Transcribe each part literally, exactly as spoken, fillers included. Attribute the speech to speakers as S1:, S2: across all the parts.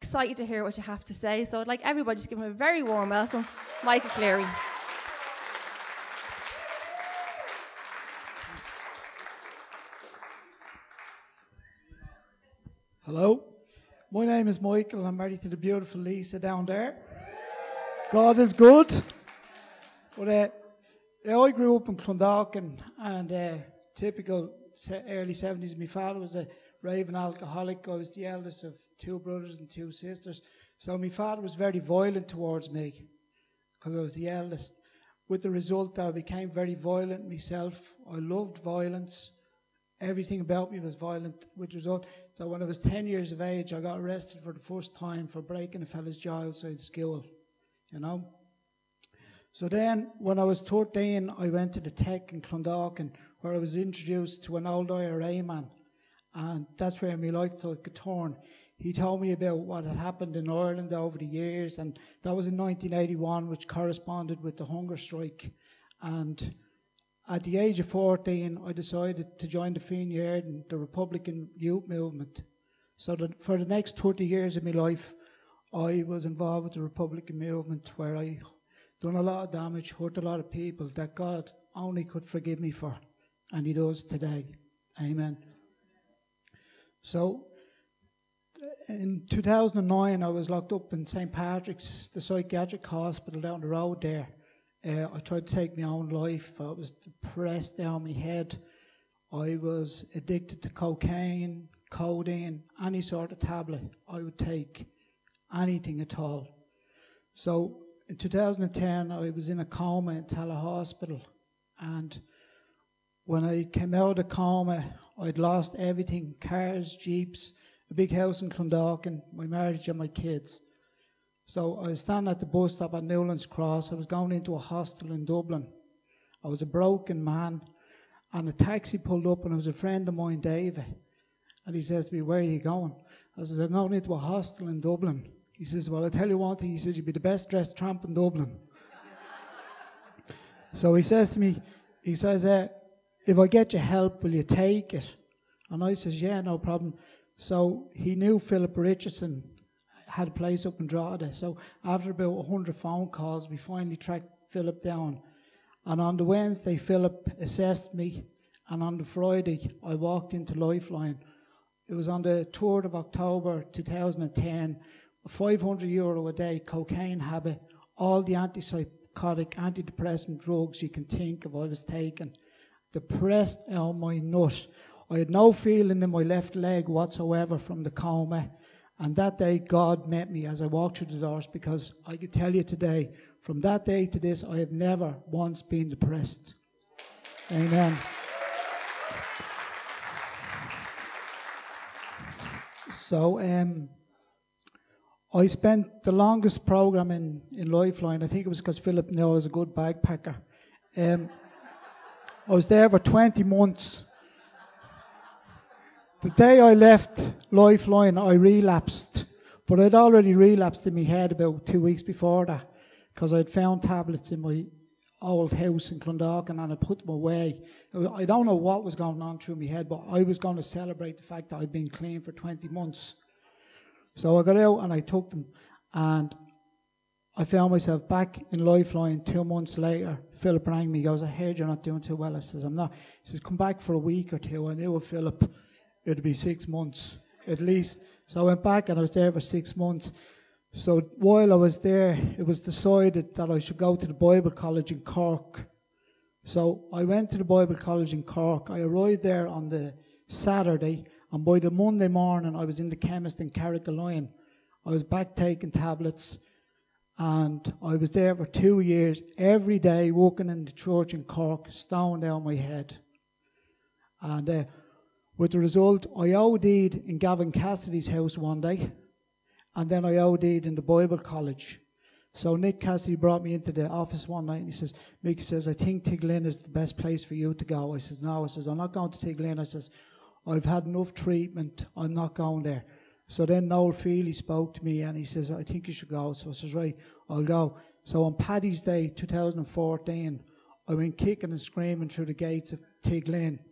S1: excited to hear what you have to say. So I'd like everybody to give him a very warm welcome, Michael Cleary.
S2: Hello, my name is Michael. I'm married to the beautiful Lisa down there. God is good. But uh, yeah, I grew up in Clondalkin, and uh, typical early seventies. My father was a raving alcoholic. I was the eldest of two brothers and two sisters. So my father was very violent towards me because I was the eldest. With the result that I became very violent myself. I loved violence. Everything about me was violent, which result that when I was ten years of age, I got arrested for the first time for breaking a fella's jaw outside school, you know. So then, when I was thirteen, I went to the Tech in Clondalkin, where I was introduced to an old I R A man, and that's where my life took a turn. He told me about what had happened in Ireland over the years, and that was in nineteen eighty-one, which corresponded with the hunger strike. And at the age of fourteen, I decided to join the Fine Gael, the Republican Youth Movement. So that for the next thirty years of my life, I was involved with the Republican movement, where I done a lot of damage, hurt a lot of people that God only could forgive me for, and He does today. Amen. So in two thousand nine, I was locked up in Saint Patrick's, the psychiatric hospital down the road there. Uh, I tried to take my own life. I was depressed down my head. I was addicted to cocaine, codeine, any sort of tablet I would take, anything at all. So in two thousand ten, I was in a coma in Tala Hospital, and when I came out of the coma, I'd lost everything: cars, jeeps, a big house in Clondalkin, my marriage and my kids. So I was standing at the bus stop at Newlands Cross. I was going into a hostel in Dublin. I was a broken man, and a taxi pulled up, and it was a friend of mine, David. And he says to me, "Where are you going?" I says, "I'm going into a hostel in Dublin." He says, "Well, I tell you one thing," he says, "you'll be the best dressed tramp in Dublin." So he says to me, he says, uh, "If I get you help, will you take it?" And I says, "Yeah, no problem." So he knew Philip Richardson had a place up in Drogheda. So after about one hundred phone calls, we finally tracked Philip down. And on the Wednesday, Philip assessed me. And on the Friday, I walked into Lifeline. It was on the third of October two thousand ten. five hundred euro a day cocaine habit. All the antipsychotic, antidepressant drugs you can think of I was taking. Depressed out my nut. I had no feeling in my left leg whatsoever from the coma. And that day, God met me as I walked through the doors, because I could tell you today, from that day to this, I have never once been depressed. Amen. So, um, I spent the longest program in, in Lifeline. I think it was because Philip knew I was a good bagpacker. Um, I was there for twenty months. The day I left Lifeline, I relapsed. But I'd already relapsed in my head about two weeks before that, because I'd found tablets in my old house in Clondalkin and I put them away. I don't know what was going on through my head, but I was going to celebrate the fact that I'd been clean for twenty months. So I got out and I took them, and I found myself back in Lifeline two months later. Philip rang me. He goes, "I heard you're not doing too well." I says, "I'm not." He says, "Come back for a week or two." I knew with Philip it'd be six months at least. So I went back and I was there for six months. So while I was there, it was decided that I should go to the Bible College in Cork. So I went to the Bible College in Cork. I arrived there on the Saturday, and by the Monday morning I was in the chemist in Carrigaline. I was back taking tablets, and I was there for two years, every day working in the church in Cork, stone down my head. And uh, with the result, I O D'd in Gavin Cassidy's house one day, and then I O D'd in the Bible College. So Nick Cassidy brought me into the office one night, and he says, "Mickey says, I think Tiglin is the best place for you to go." I says, "No." I says, "I'm not going to Tiglin." I says, "I've had enough treatment. I'm not going there." So then Noel Feely spoke to me, and he says, "I think you should go." So I says, "Right, I'll go." So on Paddy's Day two thousand fourteen, I went kicking and screaming through the gates of Tiglin.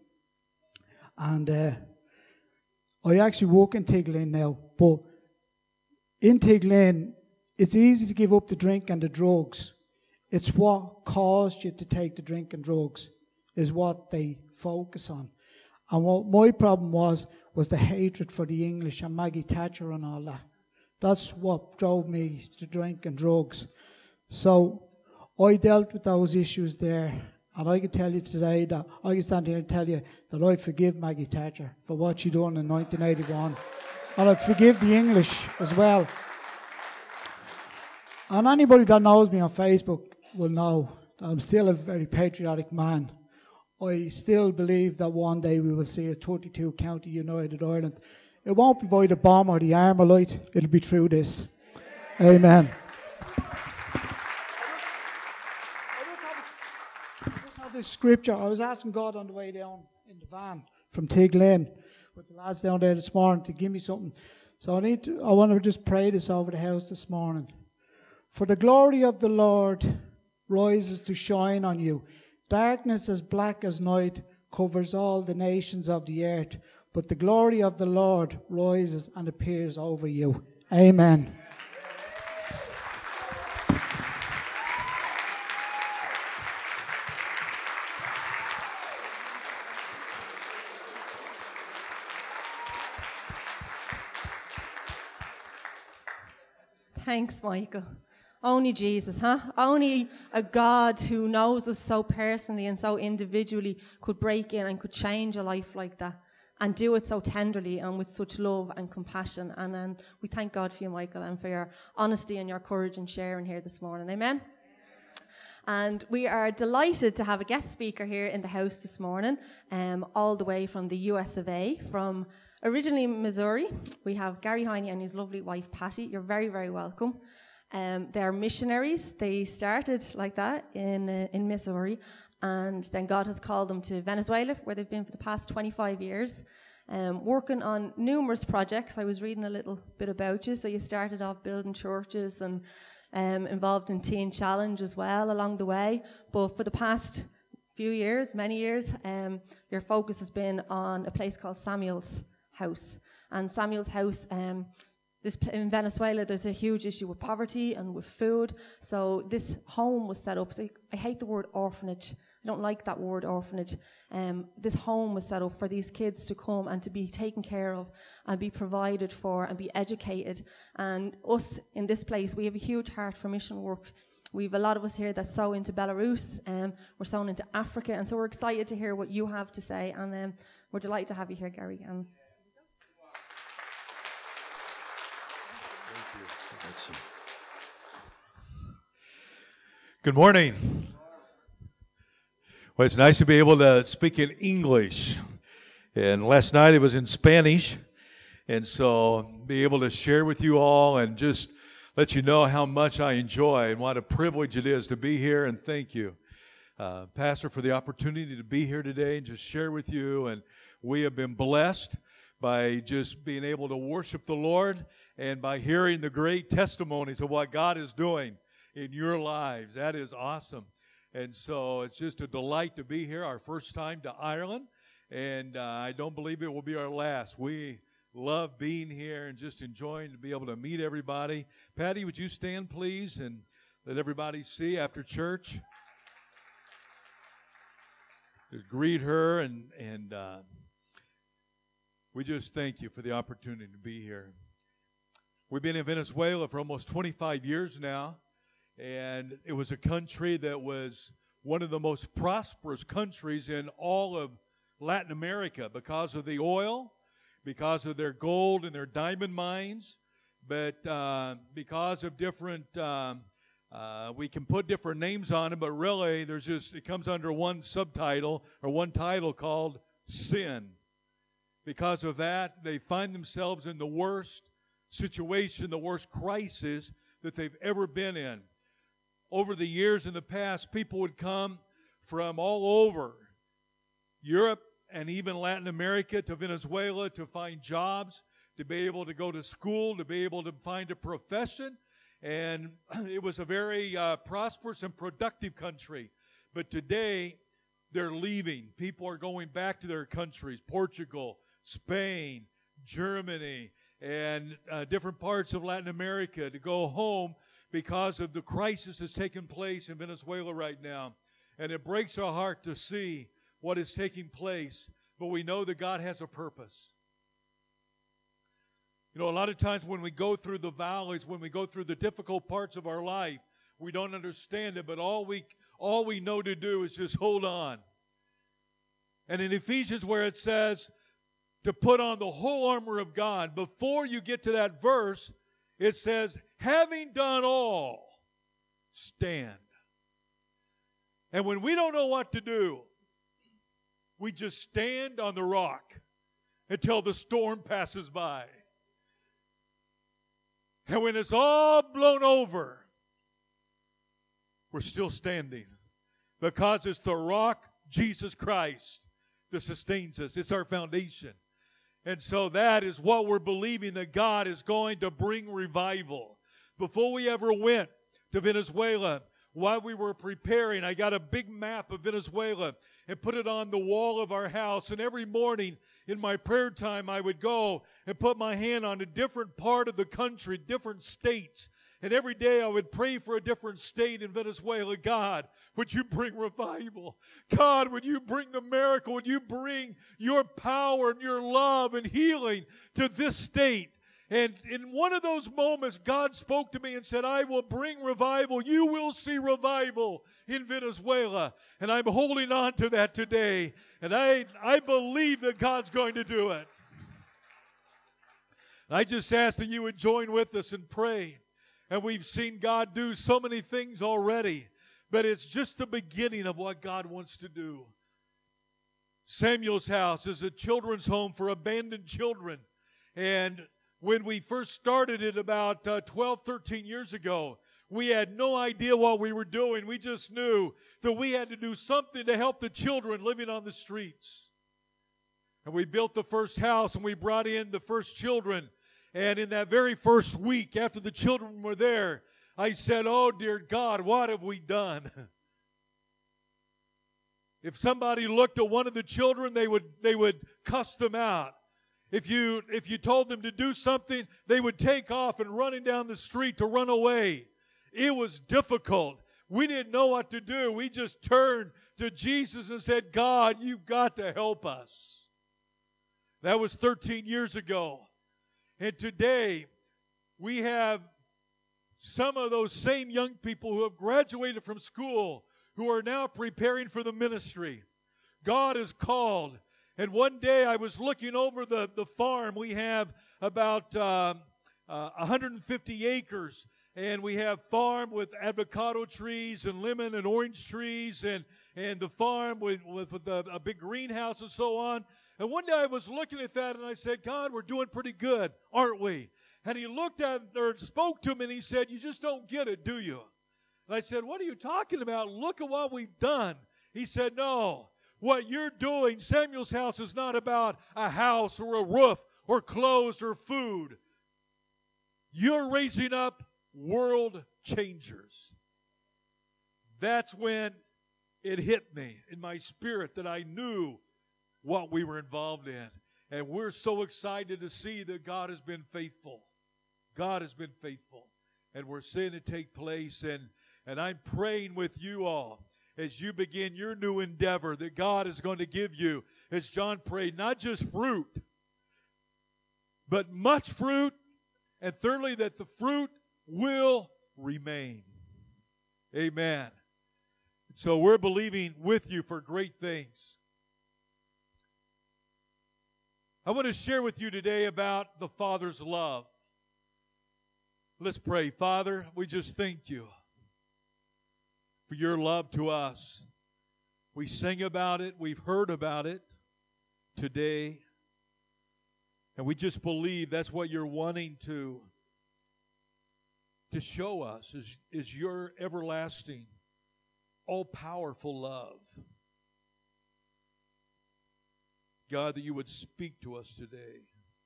S2: And uh, I actually work in Tiglin now, but In Tiglain, it's easy to give up the drink and the drugs. It's what caused you to take the drink and drugs is what they focus on. And what my problem was, was the hatred for the English and Maggie Thatcher and all that. That's what drove me to drink and drugs. So I dealt with those issues there. And I can tell you today that I can stand here and tell you that I forgive Maggie Thatcher for what she done in nineteen eighty-one. And I forgive the English as well. And anybody that knows me on Facebook will know that I'm still a very patriotic man. I still believe that one day we will see a thirty-two county United Ireland. It won't be by the bomb or the Armalite, it'll be through this. Amen. I just have this scripture. I was asking God on the way down in the van from Tiglain with the lads down there this morning to give me something. So I need to, I want to just pray this over the house this morning. For the glory of the Lord rises to shine on you. Darkness as black as night covers all the nations of the earth, but the glory of the Lord rises and appears over you. Amen.
S1: Thanks, Michael. Only Jesus, huh? Only a God who knows us so personally and so individually could break in and could change a life like that and do it so tenderly and with such love and compassion. And um, we thank God for you, Michael, and for your honesty and your courage in sharing here this morning. Amen? And we are delighted to have a guest speaker here in the house this morning, um, all the way from the U S of A, from originally Missouri. We have Gary Heine and his lovely wife, Patty. You're very, very welcome. Um, they're missionaries. They started like that in uh, in Missouri, and then God has called them to Venezuela, where they've been for the past twenty-five years, um, working on numerous projects. I was reading a little bit about you. So you started off building churches and um, involved in Teen Challenge as well along the way. But for the past few years, many years, um, your focus has been on a place called Samuel's House. And Samuel's House, um, This, in Venezuela, there's a huge issue with poverty and with food. So this home was set up. So I hate the word orphanage. I don't like that word orphanage. Um, this home was set up for these kids to come and to be taken care of and be provided for and be educated. And us in this place, we have a huge heart for mission work. We have a lot of us here that sow into Belarus. Um, we're sowing into Africa. And so we're excited to hear what you have to say. And um, we're delighted to have you here, Gary. And
S3: Good morning. Well, it's nice to be able to speak in English. And last night it was in Spanish. And so be able to share with you all and just let you know how much I enjoy and what a privilege it is to be here. And thank you, uh, Pastor, for the opportunity to be here today and just share with you. And we have been blessed by just being able to worship the Lord and by hearing the great testimonies of what God is doing in your lives. That is awesome. And so it's just a delight to be here, our first time to Ireland, and uh, I don't believe it will be our last. We love being here and just enjoying to be able to meet everybody. Patty, would you stand, please, and let everybody see after church? Just greet her, and, and uh, we just thank you for the opportunity to be here. We've been in Venezuela for almost twenty-five years now. And it was a country that was one of the most prosperous countries in all of Latin America because of the oil, because of their gold and their diamond mines, but uh, because of different, um, uh, we can put different names on it, but really there's just, it comes under one subtitle or one title called sin. Because of that, they find themselves in the worst situation, the worst crisis that they've ever been in. Over the years in the past, people would come from all over Europe and even Latin America to Venezuela to find jobs, to be able to go to school, to be able to find a profession. And it was a very uh, prosperous and productive country. But today, they're leaving. People are going back to their countries, Portugal, Spain, Germany, and uh, different parts of Latin America to go home because of the crisis that's taking place in Venezuela right now. And it breaks our heart to see what is taking place, but we know that God has a purpose. You know, a lot of times when we go through the valleys, when we go through the difficult parts of our life, we don't understand it, but all we all we know to do is just hold on. And in Ephesians, where it says to put on the whole armor of God, before you get to that verse, it says, having done all, stand. And when we don't know what to do, we just stand on the rock until the storm passes by. And when it's all blown over, we're still standing. Because it's the rock, Jesus Christ, that sustains us. It's our foundation. And so that is what we're believing, that God is going to bring revival. Before we ever went to Venezuela, while we were preparing, I got a big map of Venezuela and put it on the wall of our house. And every morning in my prayer time, I would go and put my hand on a different part of the country, different states. And every day I would pray for a different state in Venezuela. God, would you bring revival? God, would you bring the miracle? Would you bring your power and your love and healing to this state? And in one of those moments, God spoke to me and said, I will bring revival. You will see revival in Venezuela. And I'm holding on to that today. And I, I believe that God's going to do it. I just ask that you would join with us and pray. And we've seen God do so many things already. But it's just the beginning of what God wants to do. Samuel's House is a children's home for abandoned children. And when we first started it about uh, twelve, thirteen years ago, we had no idea what we were doing. We just knew that we had to do something to help the children living on the streets. And we built the first house and we brought in the first children. And in that very first week after the children were there, I said, oh dear God, what have we done? If somebody looked at one of the children, they would they would cuss them out. If you if you told them to do something, they would take off and running down the street to run away. It was difficult. We didn't know what to do. We just turned to Jesus and said, God, you've got to help us. That was thirteen years ago. And today, we have some of those same young people who have graduated from school who are now preparing for the ministry. God is called. And one day I was looking over the, the farm. We have about uh, uh, one hundred fifty acres. And we have farm with avocado trees and lemon and orange trees. And, and the farm with, with, with a, a big greenhouse and so on. And one day I was looking at that and I said, God, we're doing pretty good, aren't we? And he looked at or spoke to me and he said, you just don't get it, do you? And I said, what are you talking about? Look at what we've done. He said, no. What you're doing, Samuel's House, is not about a house or a roof or clothes or food. You're raising up world changers. That's when it hit me in my spirit that I knew what we were involved in. And we're so excited to see that God has been faithful. God has been faithful. And we're seeing it take place. And, and I'm praying with you all as you begin your new endeavor that God is going to give you, as John prayed, not just fruit, but much fruit. And thirdly, that the fruit will remain. Amen. So we're believing with you for great things. I want to share with you today about the Father's love. Let's pray. Father, we just thank you for your love to us. We sing about it. We've heard about it today. And we just believe that's what you're wanting to, to show us is, is your everlasting, all-powerful love. God, that you would speak to us today.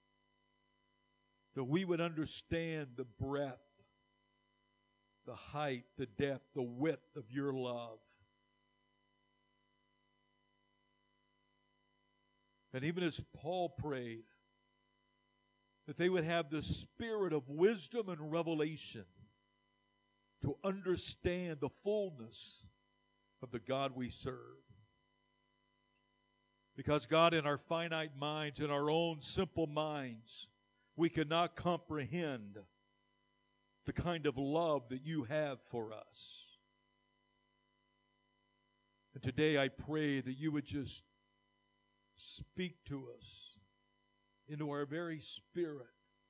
S3: That we would understand the breadth, the height, the depth, the width of your love. And even as Paul prayed, that they would have the spirit of wisdom and revelation to understand the fullness of the God we serve. Because, God, in our finite minds, in our own simple minds, we cannot comprehend the kind of love that you have for us. And today I pray that you would just speak to us into our very spirit.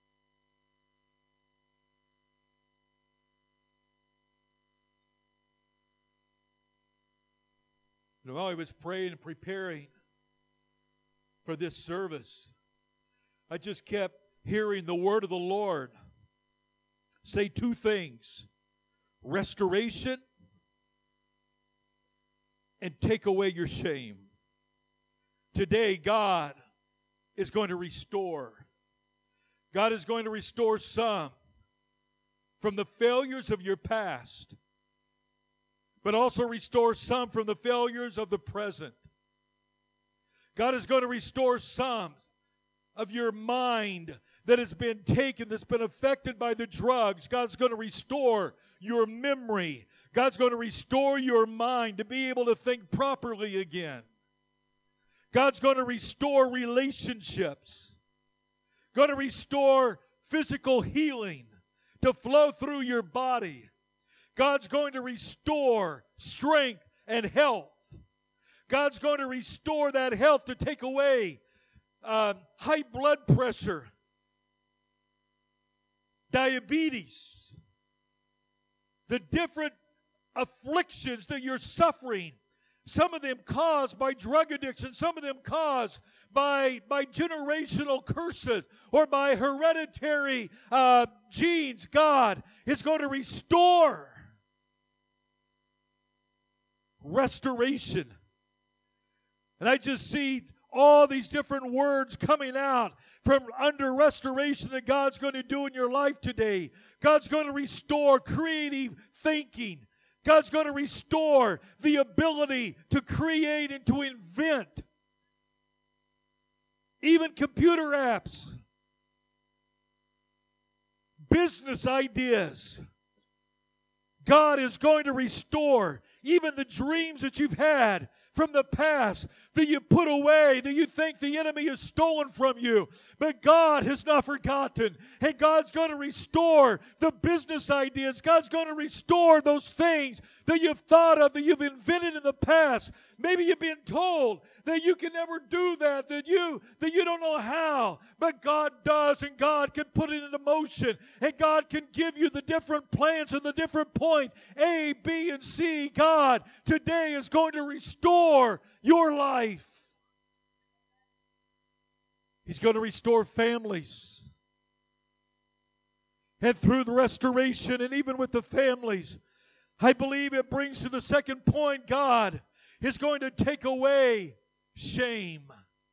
S3: And while I was praying and preparing for this service, I just kept hearing the word of the Lord say two things: restoration and take away your shame. Today, God is going to restore. God is going to restore some from the failures of your past, but also restore some from the failures of the present. God is going to restore some of your mind that has been taken, that's been affected by the drugs. God's going to restore your memory. God's going to restore your mind to be able to think properly again. God's going to restore relationships. Going to restore physical healing to flow through your body. God's going to restore strength and health. God's going to restore that health to take away uh, high blood pressure, diabetes, the different afflictions that you're suffering. Some of them caused by drug addiction, some of them caused by, by generational curses or by hereditary uh, genes. God is going to restore. Restoration. And I just see all these different words coming out from under restoration that God's going to do in your life today. God's going to restore creative thinking. God's going to restore the ability to create and to invent. Even computer apps. Business ideas. God is going to restore even the dreams that you've had from the past that you put away, that you think the enemy has stolen from you. But God has not forgotten. And God's going to restore the business ideas. God's going to restore those things that you've thought of, that you've invented in the past. Maybe you've been told that you can never do that, that you that you don't know how. But God does, and God can put it into motion. And God can give you the different plans and the different point, A, B, and C. God today is going to restore your life. He's going to restore families. And through the restoration, and even with the families, I believe it brings to the second point, God is going to take away shame.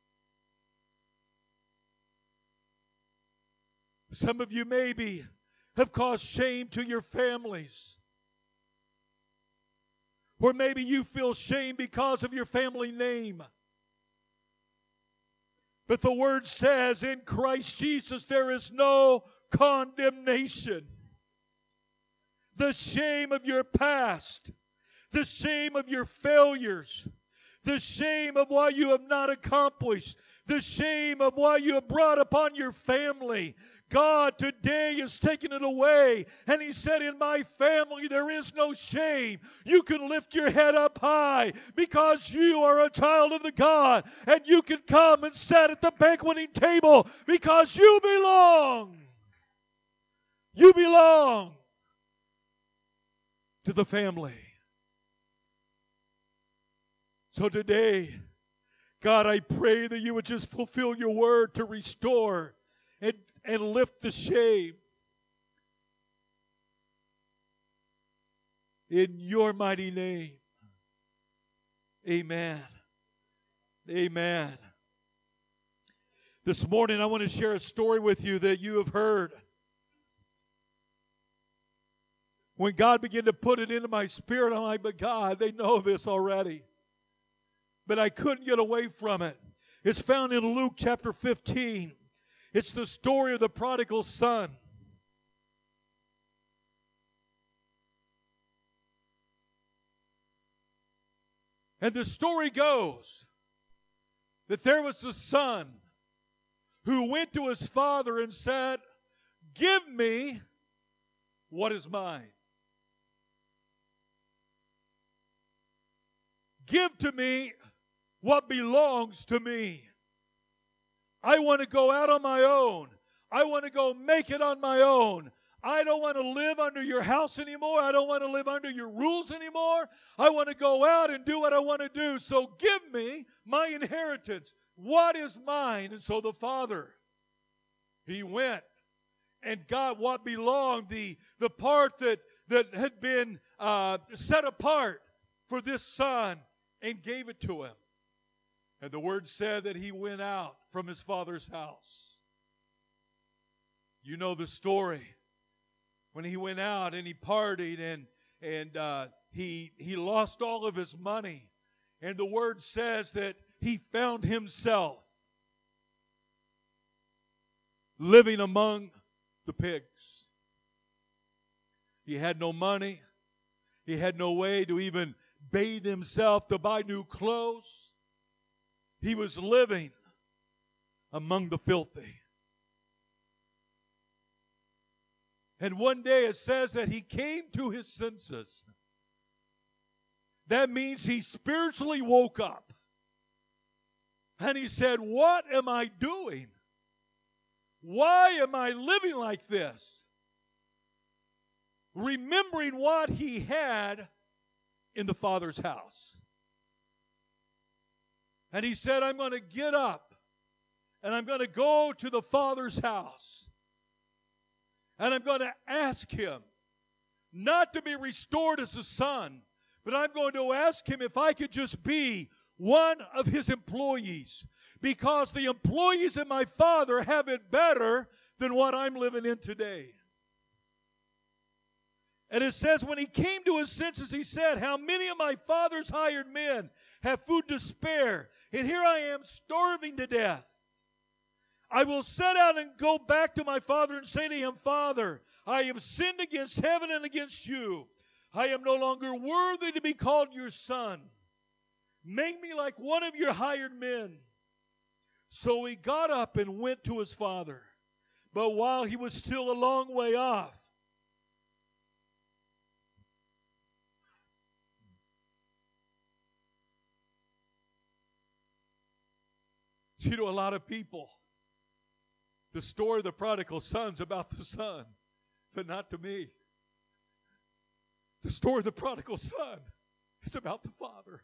S3: Some of you maybe have caused shame to your families. Or maybe you feel shame because of your family name. But the Word says in Christ Jesus there is no condemnation. The shame of your past, the shame of your failures, the shame of what you have not accomplished, the shame of what you have brought upon your family. God today is taking it away. And He said, in my family there is no shame. You can lift your head up high because you are a child of the God. And you can come and sit at the banqueting table because you belong. You belong to the family. So today, God, I pray that you would just fulfill your word to restore and, and lift the shame. In your mighty name. Amen. Amen. This morning I want to share a story with you that you have heard. When God began to put it into my spirit, I'm like, but God, they know this already. But I couldn't get away from it. It's found in Luke chapter fifteen. It's the story of the prodigal son. And the story goes that there was a son who went to his father and said, "Give me what is mine. Give to me what belongs to me. I want to go out on my own. I want to go make it on my own. I don't want to live under your house anymore. I don't want to live under your rules anymore. I want to go out and do what I want to do. So give me my inheritance. What is mine?" And so the father, he went and got what belonged, the, the part that, that had been uh, set apart for this son, and gave it to him. And the word said that he went out from his father's house. You know the story. When he went out and he partied and and uh, he he lost all of his money, and the word says that he found himself living among the pigs. He had no money. He had no way to even bathe himself, to buy new clothes. He was living among the filthy. And one day it says that he came to his senses. That means he spiritually woke up. And he said, "What am I doing? Why am I living like this?" Remembering what he had in the Father's house. And he said, "I'm going to get up and I'm going to go to the Father's house. And I'm going to ask him not to be restored as a son, but I'm going to ask him if I could just be one of his employees. Because the employees in my father have it better than what I'm living in today." And it says when he came to his senses, he said, "How many of my father's hired men have food to spare? And here I am starving to death. I will set out and go back to my father and say to him, 'Father, I have sinned against heaven and against you. I am no longer worthy to be called your son. Make me like one of your hired men.' So he got up and went to his father. But while he was still a long way off, you know, a lot of people, the story of the prodigal son's about the son, but not to me. The story of the prodigal son is about the father.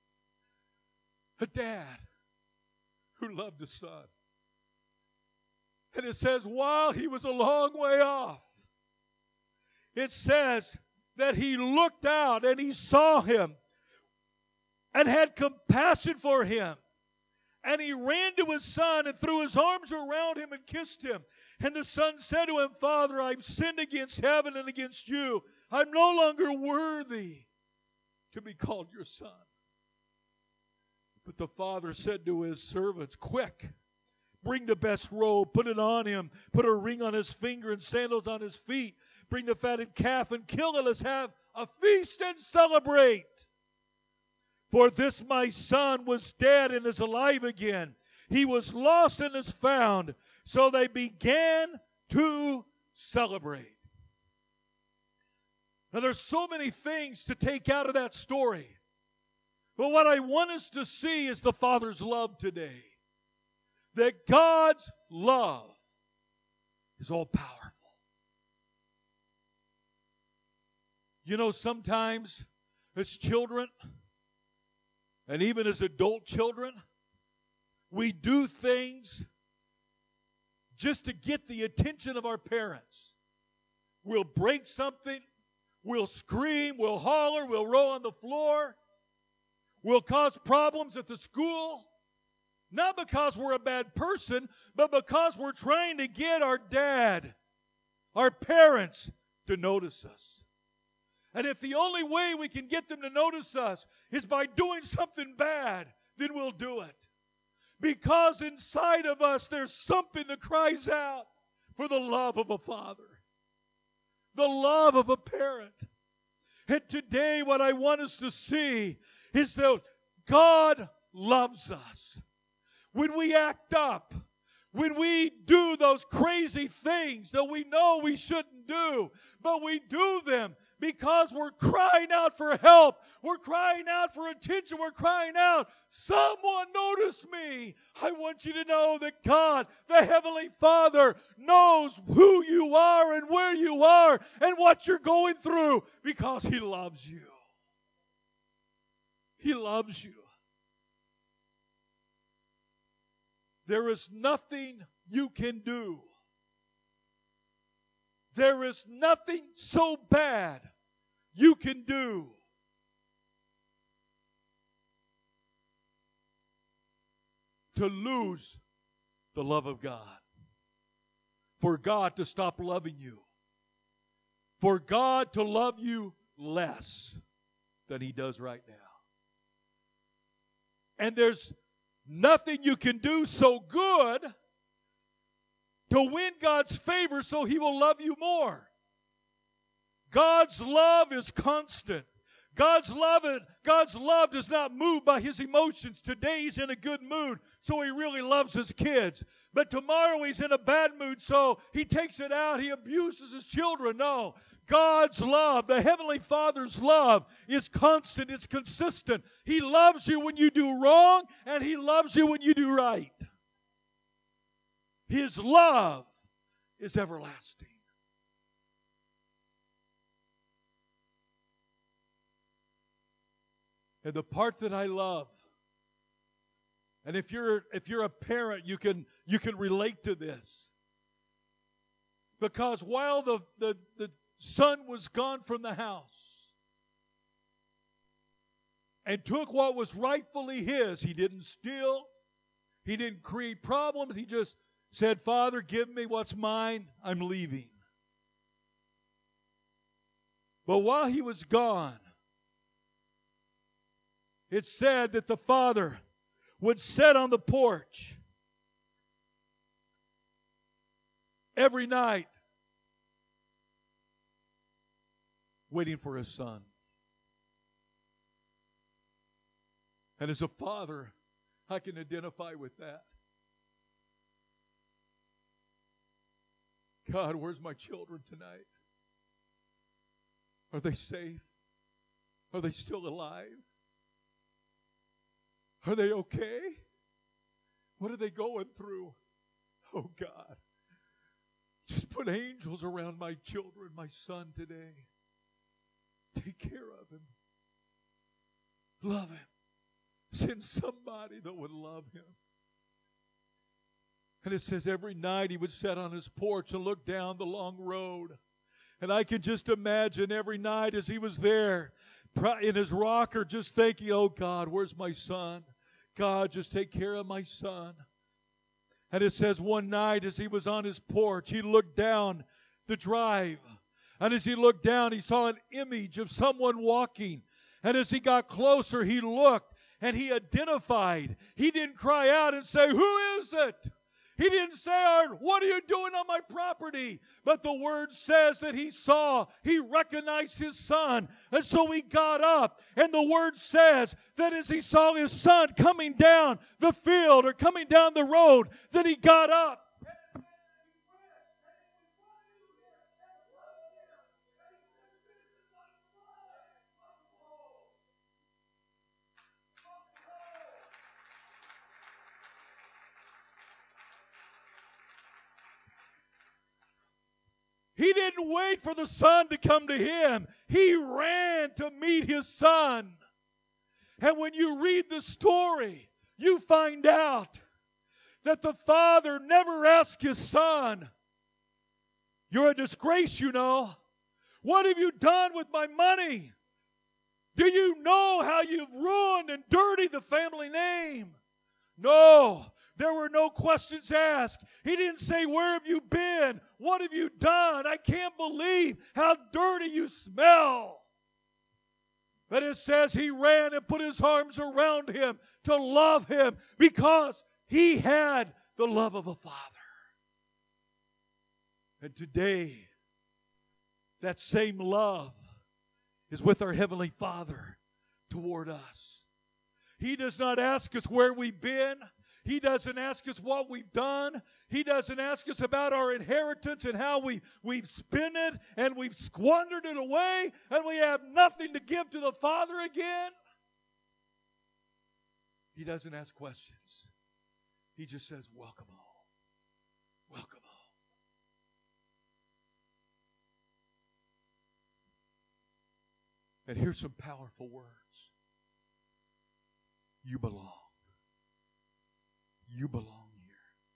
S3: A dad who loved his son. And it says, while he was a long way off, it says that he looked out and he saw him and had compassion for him. And he ran to his son and threw his arms around him and kissed him. And the son said to him, "Father, I've sinned against heaven and against you. I'm no longer worthy to be called your son." But the father said to his servants, "Quick, bring the best robe, put it on him, put a ring on his finger and sandals on his feet. Bring the fatted calf and kill it. Let's have a feast and celebrate. For this my son was dead and is alive again. He was lost and is found." So they began to celebrate. Now there's so many things to take out of that story. But what I want us to see is the Father's love today. That God's love is all powerful. You know, sometimes as children, and even as adult children, we do things just to get the attention of our parents. We'll break something, we'll scream, we'll holler, we'll roll on the floor, we'll cause problems at the school, not because we're a bad person, but because we're trying to get our dad, our parents, to notice us. And if the only way we can get them to notice us is by doing something bad, then we'll do it. Because inside of us there's something that cries out for the love of a father, the love of a parent. And today what I want us to see is that God loves us. When we act up, when we do those crazy things that we know we shouldn't do, but we do them because we're crying out for help, we're crying out for attention, we're crying out, someone notice me. I want you to know that God, the Heavenly Father, knows who you are and where you are and what you're going through because He loves you. He loves you. There is nothing you can do. There is nothing so bad you can do to lose the love of God. For God to stop loving you. For God to love you less than He does right now. And there's nothing you can do so good to win God's favor so He will love you more. God's love is constant. God's love, God's love does not move by His emotions. Today He's in a good mood, so He really loves His kids. But tomorrow He's in a bad mood, so He takes it out. He abuses His children. No. God's love, the Heavenly Father's love, is constant. It's consistent. He loves you when you do wrong, and He loves you when you do right. His love is everlasting. And the part that I love, and if you're if you're a parent, you can you can relate to this. Because while the, the, the son was gone from the house and took what was rightfully his, he didn't steal, he didn't create problems, he just said, Father, give me what's mine, I'm leaving. But while he was gone, it said that the father would sit on the porch every night waiting for his son. And as a father, I can identify with that. God, where's my children tonight? Are they safe? Are they still alive? Are they okay? What are they going through? Oh God, just put angels around my children, my son today. Take care of him. Love him. Send somebody that would love him. And it says every night he would sit on his porch and look down the long road. And I can just imagine every night as he was there in his rocker just thinking, oh God, where's my son? God, just take care of my son. And it says one night as he was on his porch, he looked down the drive. And as he looked down, he saw an image of someone walking. And as he got closer, he looked and he identified. He didn't cry out and say, who is it? He didn't say, what are you doing on my property? But the word says that he saw, he recognized his son. And so he got up. And the word says that as he saw his son coming down the field or coming down the road, that he got up. He didn't wait for the son to come to him. He ran to meet his son. And when you read the story, you find out that the father never asked his son, you're a disgrace, you know. What have you done with my money? Do you know how you've ruined and dirtied the family name? No. There were no questions asked. He didn't say, where have you been? What have you done? I can't believe how dirty you smell. But it says he ran and put his arms around him to love him because He had the love of a father. And today, that same love is with our Heavenly Father toward us. He does not ask us where we've been. He doesn't ask us what we've done. He doesn't ask us about our inheritance and how we, we've spent it and we've squandered it away and we have nothing to give to the Father again. He doesn't ask questions. He just says, welcome home. Welcome home. And here's some powerful words. You belong. You belong here.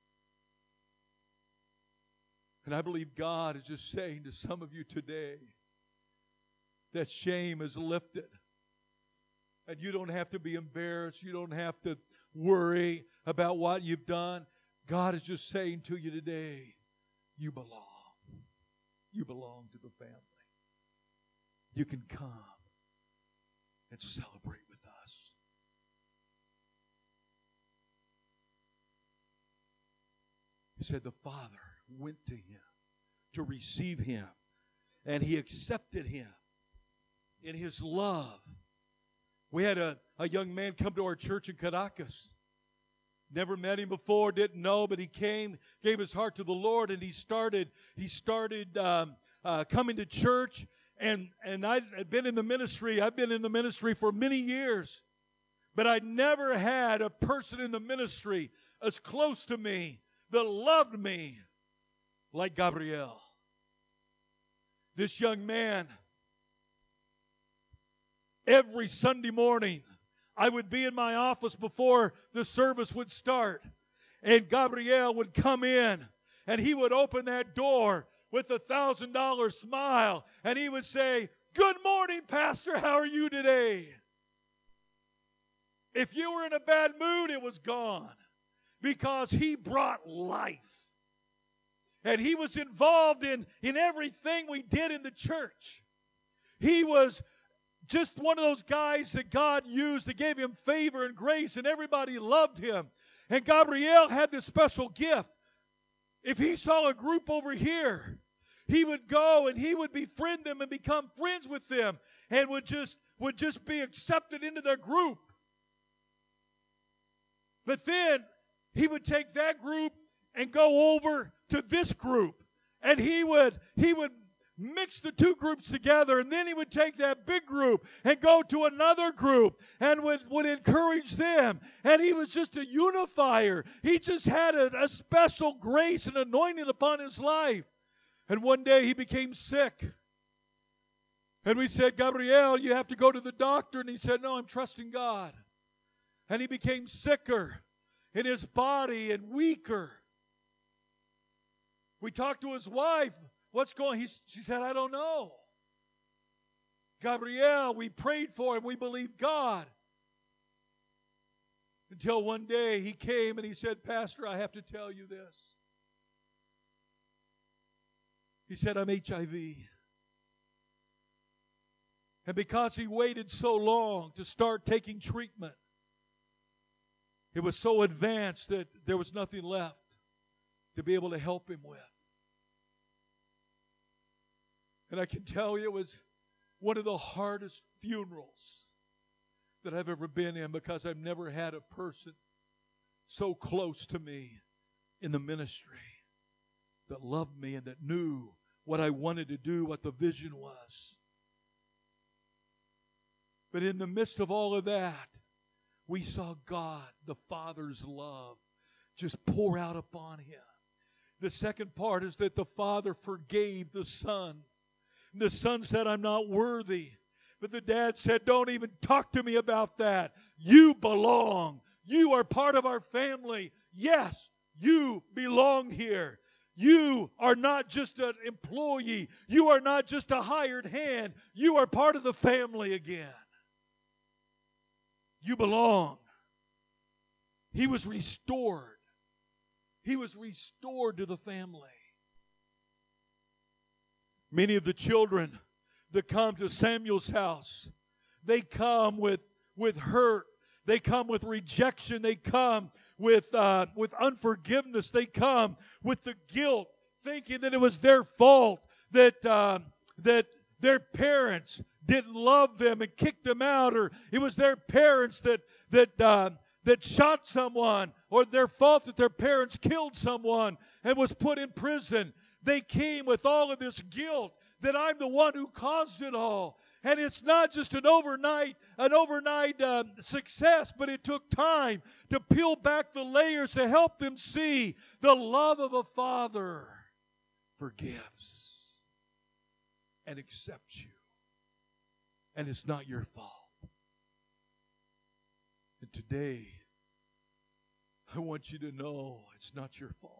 S3: And I believe God is just saying to some of you today that shame is lifted. And you don't have to be embarrassed. You don't have to worry about what you've done. God is just saying to you today, you belong. You belong to the family. You can come and celebrate with us. He said the Father went to him to receive him, and he accepted him in his love. We had a, a young man come to our church in Caracas. Never met him before, didn't know, but he came, gave his heart to the Lord, and he started he started um, uh, coming to church. And and I'd been in the ministry. I've been in the ministry for many years, but I'd never had a person in the ministry as close to me that loved me like Gabriel. This young man, every Sunday morning, I would be in my office before the service would start, and Gabriel would come in, and he would open that door with a thousand dollar smile, and he would say, "Good morning, Pastor, how are you today?" If you were in a bad mood, it was gone, because he brought life. And he was involved in, in everything we did in the church. He was just one of those guys that God used, that gave him favor and grace, and everybody loved him. And Gabriel had this special gift. If he saw a group over here, he would go and he would befriend them and become friends with them, and would just would just be accepted into their group. But then he would take that group and go over to this group, and he would he would mix the two groups together, and then he would take that big group and go to another group and would, would encourage them. And he was just a unifier. He just had a, a special grace and anointing upon his life. And one day he became sick. And we said, "Gabriel, you have to go to the doctor." And he said, "No, I'm trusting God." And he became sicker in his body and weaker. We talked to his wife. "What's going?" He, she said, "I don't know." Gabriel, we prayed for him. We believed God. Until one day he came and he said, "Pastor, I have to tell you this." He said, "I'm H I V. And because he waited so long to start taking treatment, it was so advanced that there was nothing left to be able to help him with. And I can tell you, it was one of the hardest funerals that I've ever been in, because I've never had a person so close to me in the ministry that loved me and that knew what I wanted to do, what the vision was. But in the midst of all of that, we saw God, the Father's love, just pour out upon him. The second part is that the Father forgave the Son. The Son said, "I'm not worthy." But the dad said, "Don't even talk to me about that. You belong. You are part of our family. Yes, you belong here. You are not just an employee. You are not just a hired hand. You are part of the family again. You belong." He was restored. He was restored to the family. Many of the children that come to Samuel's house, they come with, with hurt. They come with rejection. They come with, uh, with unforgiveness. They come with the guilt, thinking that it was their fault, that, uh, that their parents didn't love them and kicked them out, or it was their parents that, that, uh, that shot someone, or their fault that their parents killed someone and was put in prison. They came with all of this guilt that I'm the one who caused it all. And it's not just an overnight, an overnight uh, success, but it took time to peel back the layers to help them see the love of a Father forgives and accepts you. And it's not your fault. And today, I want you to know it's not your fault.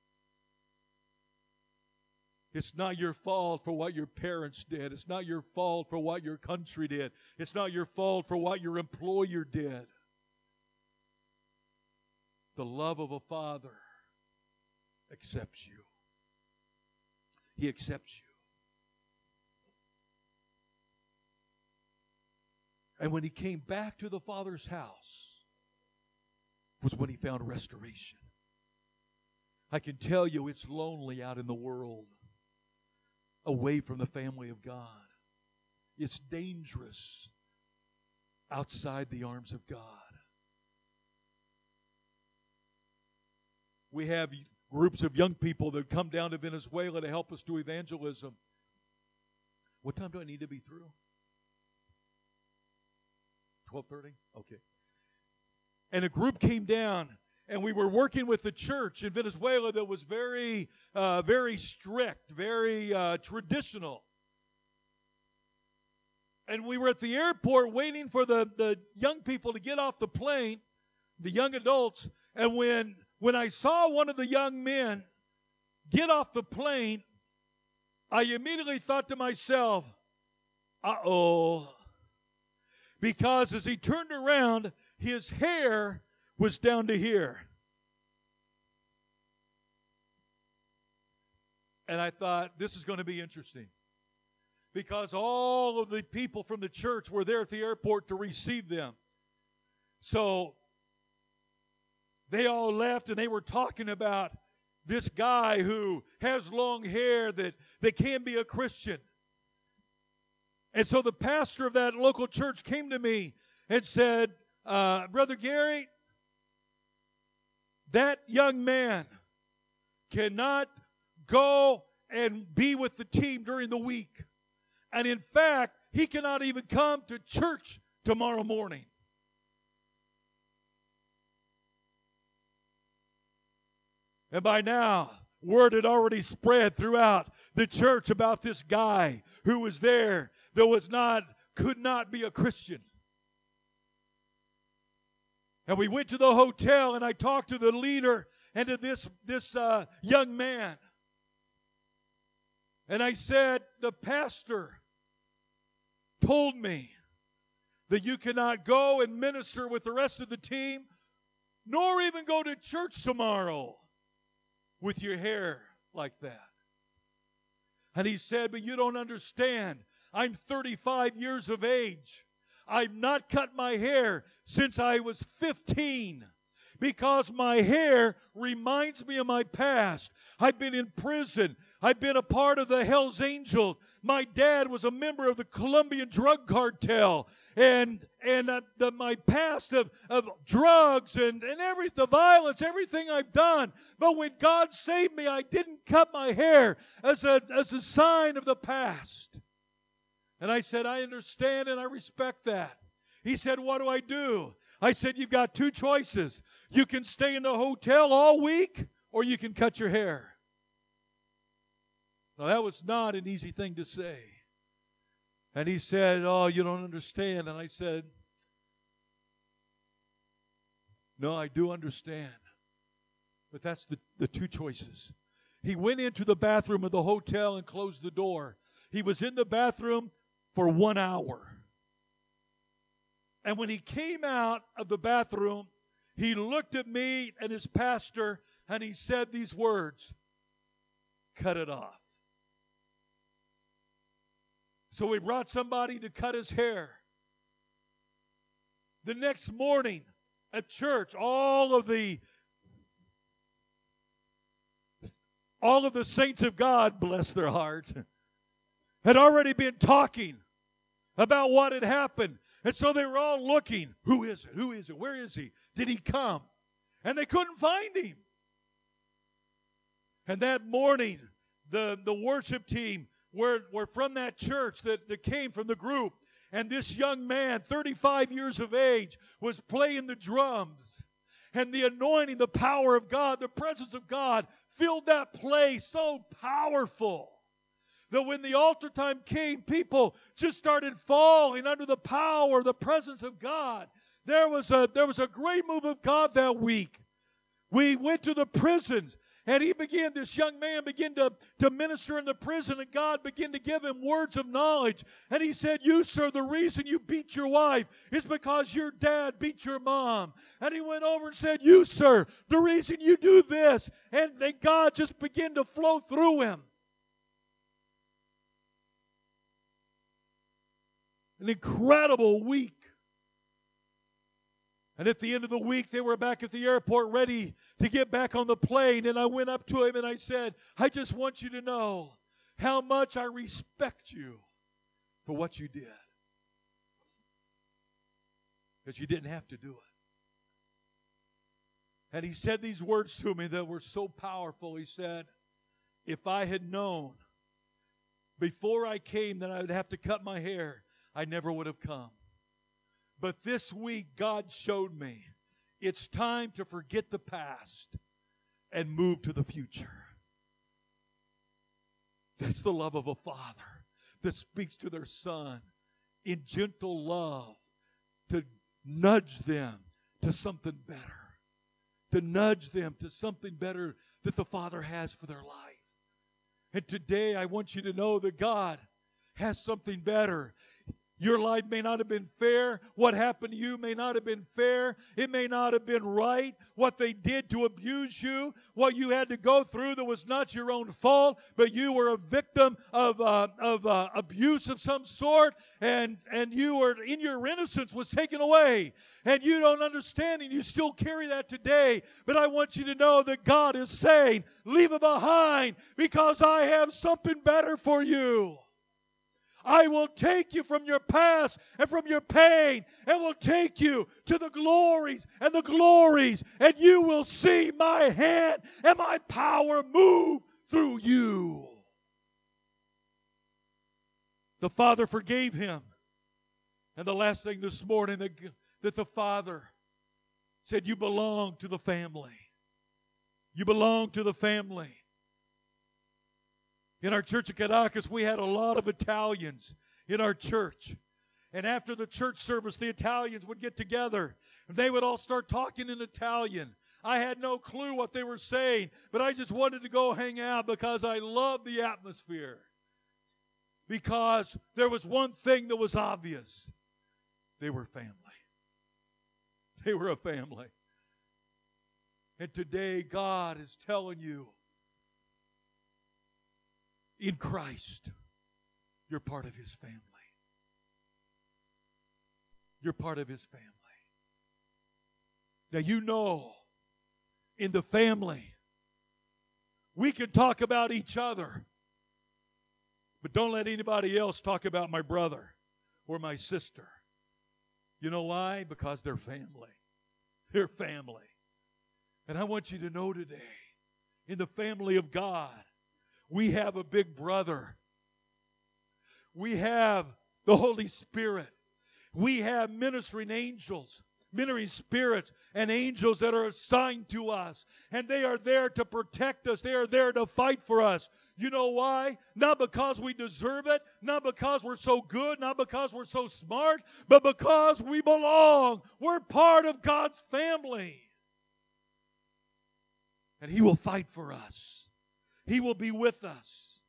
S3: It's not your fault for what your parents did. It's not your fault for what your country did. It's not your fault for what your employer did. The love of a Father accepts you. He accepts you. And when he came back to the Father's house was when he found restoration. I can tell you it's lonely out in the world, away from the family of God. It's dangerous outside the arms of God. We have groups of young people that come down to Venezuela to help us do evangelism. What time do I need to be through? twelve thirty? Okay. And a group came down, and we were working with the church in Venezuela that was very, uh, very strict, very uh, traditional. And we were at the airport waiting for the, the young people to get off the plane, the young adults. And when, when I saw one of the young men get off the plane, I immediately thought to myself, uh-oh. Because as he turned around, his hair was down to here. And I thought, this is going to be interesting. Because all of the people from the church were there at the airport to receive them. So they all left, and they were talking about this guy who has long hair that, that can be a Christian. And so the pastor of that local church came to me and said, uh, Brother Gary, that young man cannot go and be with the team during the week. And in fact, he cannot even come to church tomorrow morning. And by now, word had already spread throughout the church about this guy who was there that was not, could not be a Christian. And we went to the hotel, and I talked to the leader and to this, this uh, young man. And I said, the pastor told me that you cannot go and minister with the rest of the team, nor even go to church tomorrow with your hair like that. And he said, but you don't understand. I'm thirty-five years of age. I've not cut my hair since I was fifteen because my hair reminds me of my past. I've been in prison. I've been a part of the Hells Angels. My dad was a member of the Colombian drug cartel. And and uh, the, my past of, of drugs and, and every, the violence, everything I've done. But when God saved me, I didn't cut my hair as a, as a sign of the past. And I said, I understand and I respect that. He said, what do I do? I said, you've got two choices. You can stay in the hotel all week, or you can cut your hair. Now, that was not an easy thing to say. And he said, oh, you don't understand. And I said, no, I do understand. But that's the, the two choices. He went into the bathroom of the hotel and closed the door. He was in the bathroom for one hour. And when he came out of the bathroom, he looked at me and his pastor, and he said these words, cut it off. So we brought somebody to cut his hair. The next morning at church, all of the all of the saints of God, bless their hearts, had already been talking about what had happened. And so they were all looking. Who is it? Who is it? Where is he? Did he come? And they couldn't find him. And that morning, the, the worship team were, were from that church that, that came from the group. And this young man, thirty-five years of age, was playing the drums. And the anointing, the power of God, the presence of God filled that place so powerful that when the altar time came, people just started falling under the power, the presence of God. There was a, there was a great move of God that week. We went to the prisons, and he began, this young man began to, to minister in the prison, and God began to give him words of knowledge. And he said, you, sir, the reason you beat your wife is because your dad beat your mom. And he went over and said, you, sir, the reason you do this. And, and God just began to flow through him. An incredible week. And at the end of the week, they were back at the airport ready to get back on the plane. And I went up to him and I said, I just want you to know how much I respect you for what you did. Because you didn't have to do it. And he said these words to me that were so powerful. He said, if I had known before I came that I would have to cut my hair, I never would have come. But this week, God showed me it's time to forget the past and move to the future. That's the love of a father that speaks to their son in gentle love to nudge them to something better. To nudge them to something better that the Father has for their life. And today, I want you to know that God has something better. Your life may not have been fair. What happened to you may not have been fair. It may not have been right. What they did to abuse you, what you had to go through that was not your own fault, but you were a victim of, uh, of uh, abuse of some sort, and, and you were in your innocence was taken away. And you don't understand, and you still carry that today. But I want you to know that God is saying, leave it behind, because I have something better for you. I will take you from your past and from your pain and will take you to the glories and the glories, and you will see my hand and my power move through you. The Father forgave him. And the last thing this morning, that, that the Father said, you belong to the family. You belong to the family. In our church at Caracas, we had a lot of Italians in our church. And after the church service, the Italians would get together. And they would all start talking in Italian. I had no clue what they were saying, but I just wanted to go hang out because I loved the atmosphere. Because there was one thing that was obvious. They were family. They were a family. And today, God is telling you, in Christ, you're part of His family. You're part of His family. Now you know, in the family, we can talk about each other, but don't let anybody else talk about my brother or my sister. You know why? Because they're family. They're family. And I want you to know today, in the family of God, we have a big brother. We have the Holy Spirit. We have ministering angels, ministering spirits, and angels that are assigned to us. And they are there to protect us. They are there to fight for us. You know why? Not because we deserve it, not because we're so good, not because we're so smart, but because we belong. We're part of God's family. And He will fight for us. He will be with us.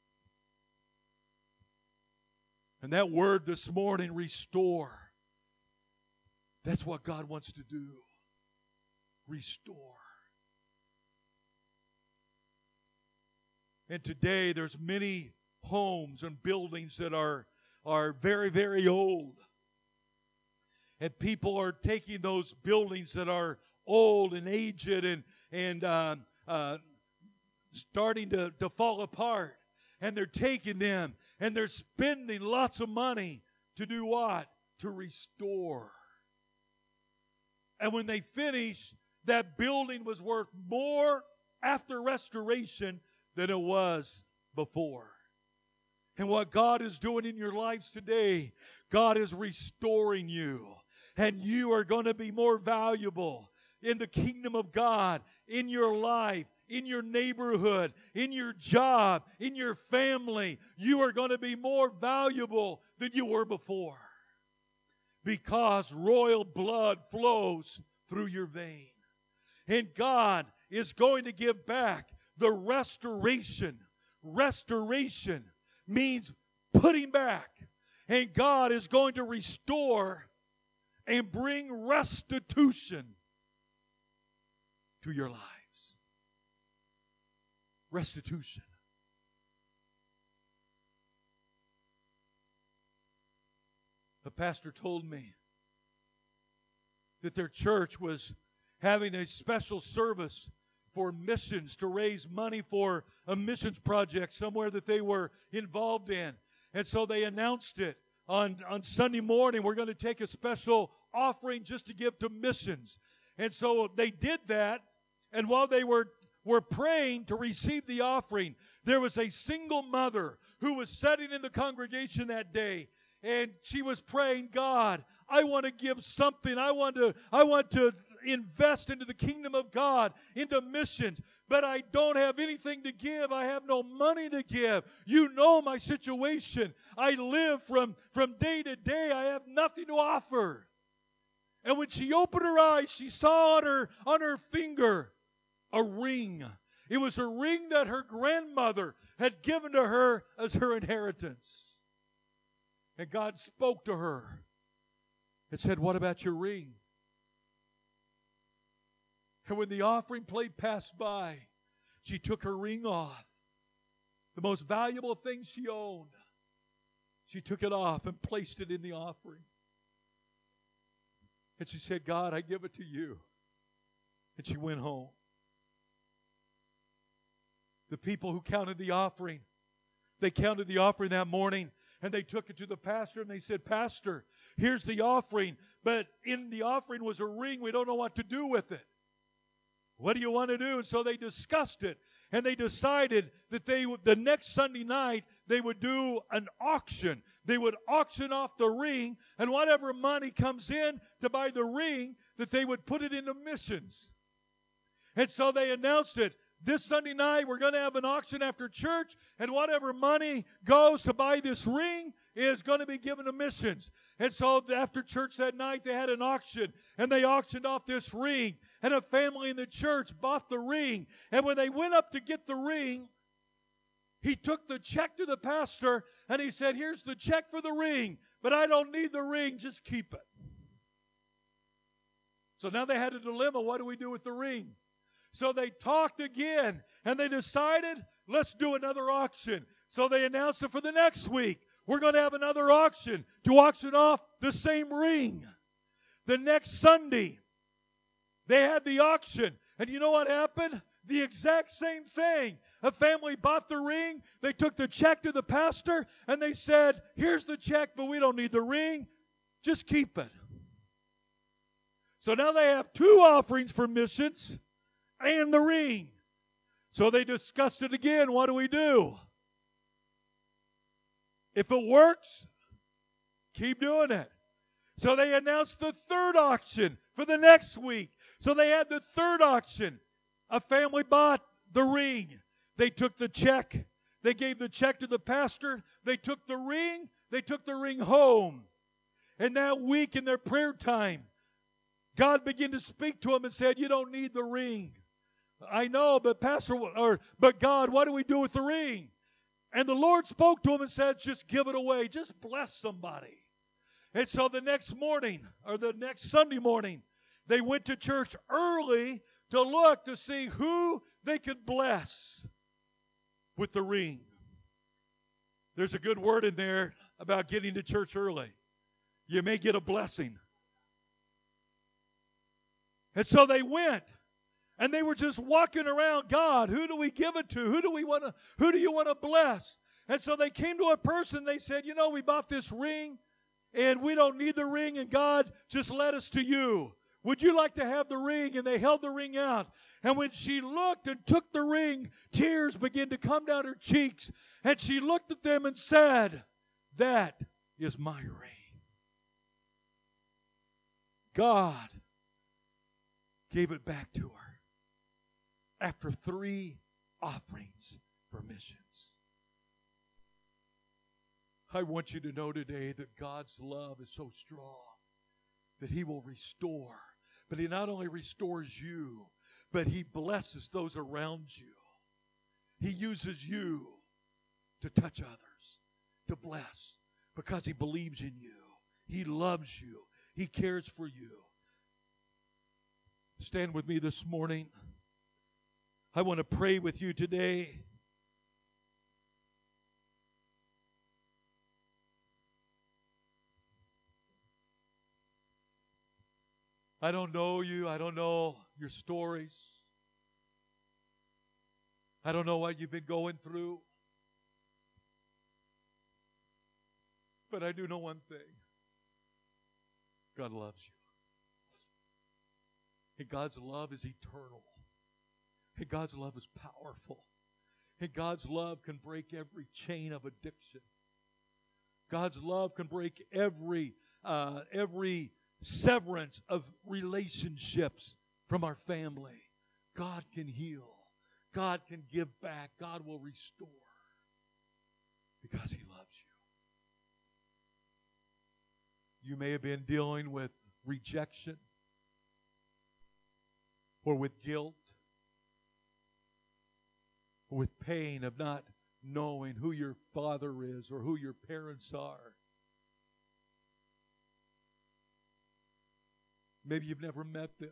S3: And that word this morning, restore. That's what God wants to do. Restore. And today there's many homes and buildings that are, are very, very old. And people are taking those buildings that are old and aged and, and uh, uh, starting to, to fall apart. And they're taking them and they're spending lots of money to do what? To restore. And when they finished, that building was worth more after restoration than it was before. And what God is doing in your lives today, God is restoring you. And you are going to be more valuable in the kingdom of God, in your life, in your neighborhood, in your job, in your family. You are going to be more valuable than you were before. Because royal blood flows through your vein. And God is going to give back the restoration. Restoration means putting back. And God is going to restore and bring restitution to your lives. Restitution. The pastor told me that their church was having a special service for missions to raise money for a missions project somewhere that they were involved in. And so they announced it on, on Sunday morning. We're going to take a special offering just to give to missions. And so they did that. And while they were, were praying to receive the offering, there was a single mother who was sitting in the congregation that day. And she was praying, God, I want to give something. I want to, I want to invest into the kingdom of God, into missions. But I don't have anything to give. I have no money to give. You know my situation. I live from, from day to day. I have nothing to offer. And when she opened her eyes, she saw on her, on her finger a ring. It was a ring that her grandmother had given to her as her inheritance. And God spoke to her and said, what about your ring? And when the offering plate passed by, she took her ring off. The most valuable thing she owned. She took it off and placed it in the offering. And she said, God, I give it to you. And she went home. The people who counted the offering, they counted the offering that morning. And they took it to the pastor and they said, Pastor, here's the offering. But in the offering was a ring. We don't know what to do with it. What do you want to do? And so they discussed it. And they decided that they would, the next Sunday night, they would do an auction. They would auction off the ring. And whatever money comes in to buy the ring, that they would put it into missions. And so they announced it. This Sunday night, we're going to have an auction after church, and whatever money goes to buy this ring is going to be given to missions. And so after church that night, they had an auction, and they auctioned off this ring, and a family in the church bought the ring. And when they went up to get the ring, he took the check to the pastor, and he said, here's the check for the ring, but I don't need the ring, just keep it. So now they had a dilemma. What do we do with the ring? So they talked again, and they decided, let's do another auction. So they announced it for the next week. We're going to have another auction to auction off the same ring. The next Sunday, they had the auction. And you know what happened? The exact same thing. A family bought the ring. They took the check to the pastor, and they said, here's the check, but we don't need the ring. Just keep it. So now they have two offerings for missions and the ring. So they discussed it again. What do we do? If it works, keep doing it. So they announced the third auction for the next week. So they had the third auction. A family bought the ring. They took the check. They gave the check to the pastor. They took the ring. They took the ring home. And that week in their prayer time, God began to speak to them and said, you don't need the ring. I know, but Pastor, or but God, what do we do with the ring? And the Lord spoke to him and said, just give it away. Just bless somebody. And so the next morning, or the next Sunday morning, they went to church early to look to see who they could bless with the ring. There's a good word in there about getting to church early. You may get a blessing. And so they went. And they were just walking around, God, who do we give it to? Who do we want to, who do you want to bless? And so they came to a person, they said, you know, we bought this ring, and we don't need the ring, and God just led us to you. Would you like to have the ring? And they held the ring out. And when she looked and took the ring, tears began to come down her cheeks. And she looked at them and said, that is my ring. God gave it back to her after three offerings for missions. I want you to know today that God's love is so strong that He will restore. But He not only restores you, but He blesses those around you. He uses you to touch others, to bless, because He believes in you. He loves you. He cares for you. Stand with me this morning. I want to pray with you today. I don't know you. I don't know your stories. I don't know what you've been going through. But I do know one thing. God loves you. And God's love is eternal. And God's love is powerful. And God's love can break every chain of addiction. God's love can break every uh, every severance of relationships from our family. God can heal. God can give back. God will restore. Because He loves you. You may have been dealing with rejection or with guilt or with pain of not knowing who your father is or who your parents are. Maybe you've never met them.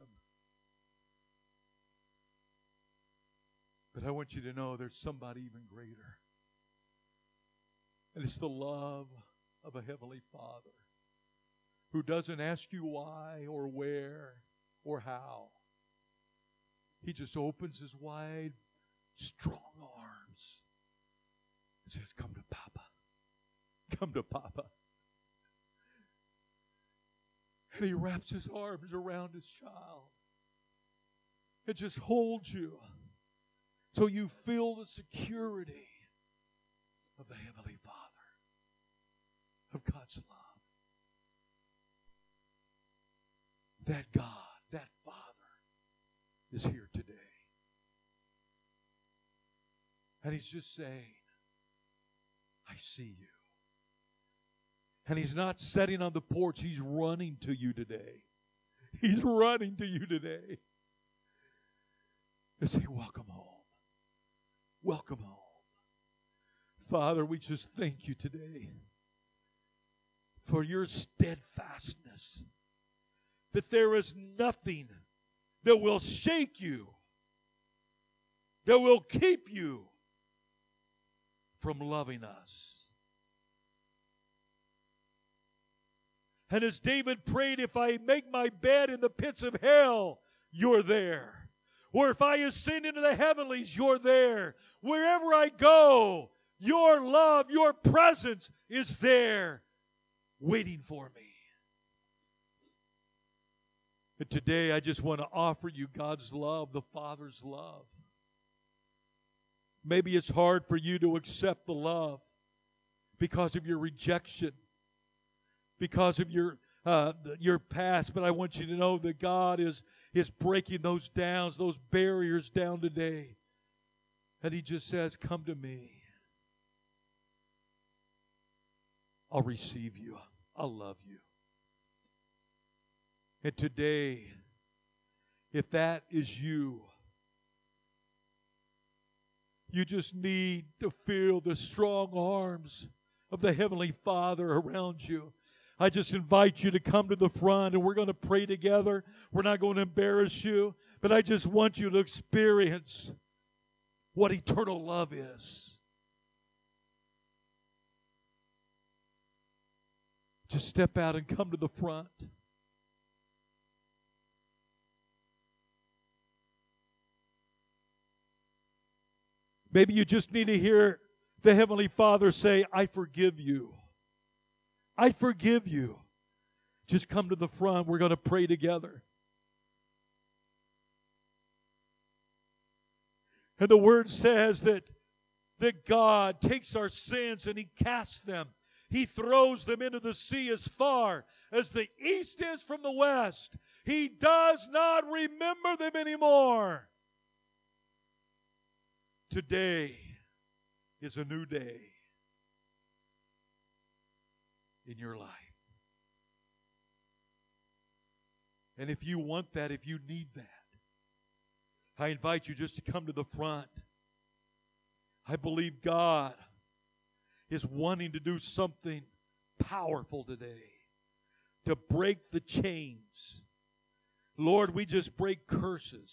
S3: But I want you to know there's somebody even greater. And it's the love of a Heavenly Father who doesn't ask you why or where or how. He just opens His wide, strong arms and says, come to Papa. Come to Papa. And He wraps His arms around His child and just holds you so you feel the security of the Heavenly Father, of God's love. That God, that Father is here today. And He's just saying, I see you. And He's not sitting on the porch. He's running to you today. He's running to you today. And say, welcome home. Welcome home. Father, we just thank you today for your steadfastness. That there is nothing that will shake you, that will keep you from loving us. And as David prayed, if I make my bed in the pits of hell, you're there. Or if I ascend into the heavenlies, you're there. Wherever I go, your love, your presence is there waiting for me. But today I just want to offer you God's love, the Father's love. Maybe it's hard for you to accept the love because of your rejection, because of your uh, your past. But I want you to know that God is, is breaking those down, those barriers down today. And He just says, come to me. I'll receive you. I'll love you. And today, if that is you, you just need to feel the strong arms of the Heavenly Father around you. I just invite you to come to the front and we're going to pray together. We're not going to embarrass you, but I just want you to experience what eternal love is. Just step out and come to the front. Maybe you just need to hear the Heavenly Father say, I forgive you. I forgive you. Just come to the front. We're going to pray together. And the Word says that, that God takes our sins and He casts them. He throws them into the sea as far as the east is from the west. He does not remember them anymore. Today is a new day in your life. And if you want that, if you need that, I invite you just to come to the front. I believe God is wanting to do something powerful today to break the chains. Lord, we just break curses,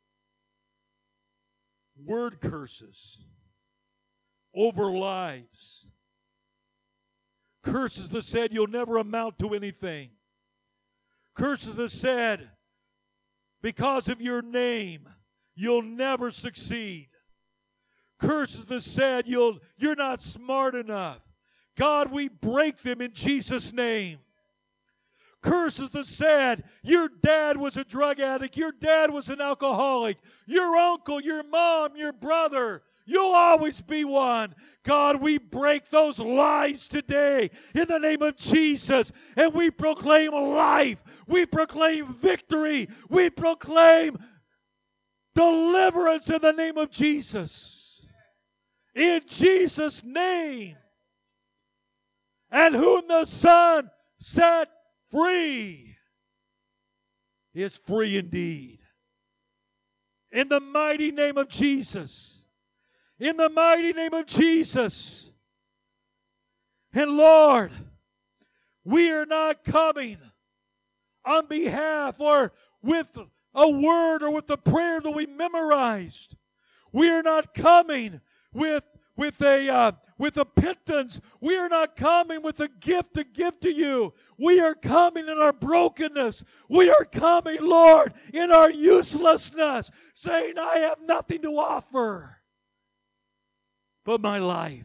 S3: word curses over lives. Curses that said you'll never amount to anything. Curses that said because of your name you'll never succeed. Curses that said you'll, you're not smart enough. God, we break them in Jesus' name. Curses that said your dad was a drug addict, your dad was an alcoholic, your uncle, your mom, your brother, you'll always be one. God, we break those lies today in the name of Jesus, and we proclaim life. We proclaim victory. We proclaim deliverance in the name of Jesus. In Jesus' name. And whom the Son set free is free indeed. In the mighty name of Jesus. In the mighty name of Jesus. And Lord, we are not coming on behalf or with a word or with a prayer that we memorized. We are not coming with with a uh, with a pittance. We are not coming with a gift to give to you. We are coming in our brokenness. We are coming, Lord, in our uselessness, saying, I have nothing to offer but my life.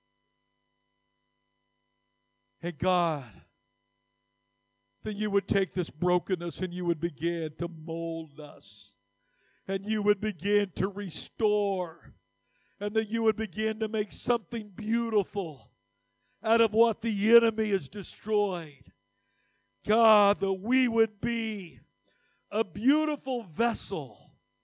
S3: And God, that you would take this brokenness and you would begin to mold us. And you would begin to restore. And that you would begin to make something beautiful out of what the enemy has destroyed. God, that we would be a beautiful vessel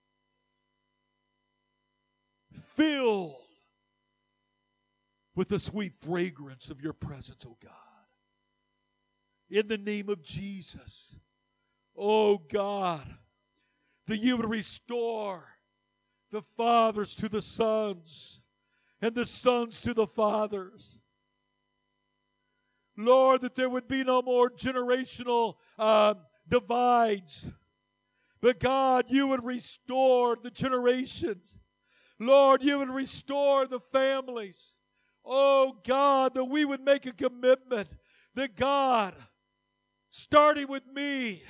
S3: filled with the sweet fragrance of your presence, oh God. In the name of Jesus, oh God, that you would restore the fathers to the sons, and the sons to the fathers. Lord, that there would be no more generational uh, divides. But God, you would restore the generations. Lord, you would restore the families. Oh God, that we would make a commitment that God, starting with me,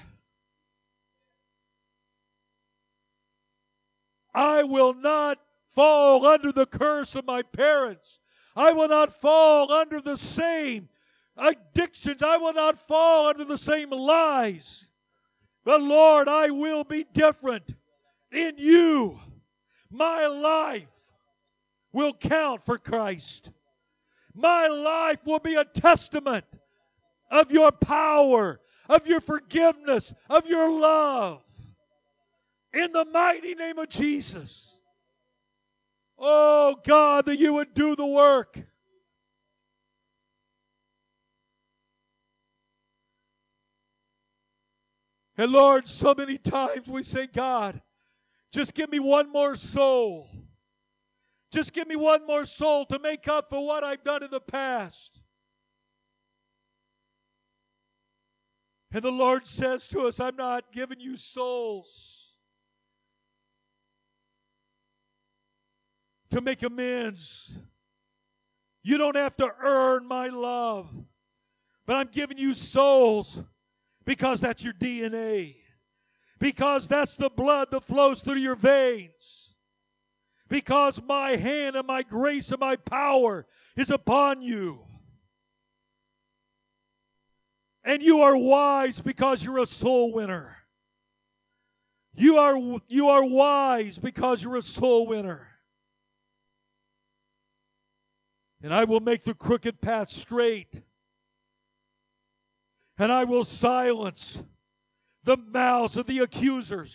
S3: I will not fall under the curse of my parents. I will not fall under the same addictions. I will not fall under the same lies. But Lord, I will be different in you. My life will count for Christ. My life will be a testament of your power, of your forgiveness, of your love. In the mighty name of Jesus. Oh God, that you would do the work. And Lord, so many times we say, God, just give me one more soul. Just give me one more soul to make up for what I've done in the past. And the Lord says to us, I'm not giving you souls to make amends. You don't have to earn my love. But I'm giving you souls because that's your D N A. Because that's the blood that flows through your veins. because my hand and my grace and my power is upon you. And you are wise because you're a soul winner. You are, you are wise because you're a soul winner. And I will make the crooked path straight. And I will silence the mouths of the accusers.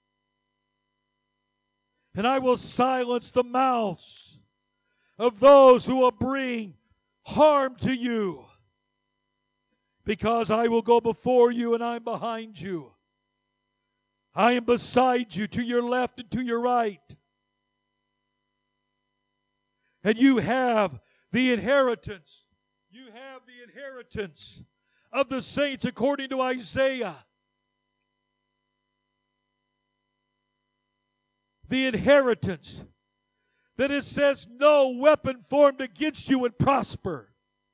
S3: And I will silence the mouths of those who will bring harm to you. Because I will go before you and I'm behind you. I am beside you, to your left and to your right. And you have the inheritance. You have the inheritance of the saints according to Isaiah. The inheritance that it says no weapon formed against you would prosper.